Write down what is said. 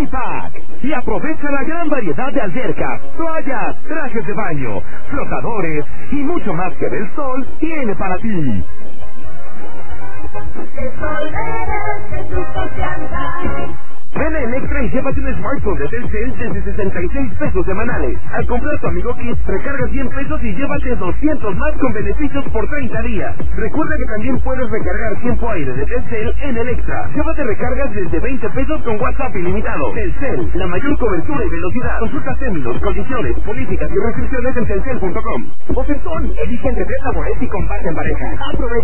Pack. Y aprovecha la gran variedad de albercas, toallas, trajes de baño, flotadores y mucho más que Del Sol tiene para ti. El Sol merece tu confianza. Ven a Electra y llévate un smartphone de Telcel desde 66 pesos semanales. Al comprar tu Amigo Kit, recarga 100 pesos y llévate 200 más con beneficios por 30 días. Recuerda que también puedes recargar tiempo aire de Telcel en Electra. Llévate recargas desde 20 pesos con WhatsApp ilimitado. Telcel, la mayor cobertura y velocidad. Consulta términos, condiciones, políticas y restricciones en telcel.com. Ofertón, elige entre 3 sabores y comparte en pareja. Aprovecha.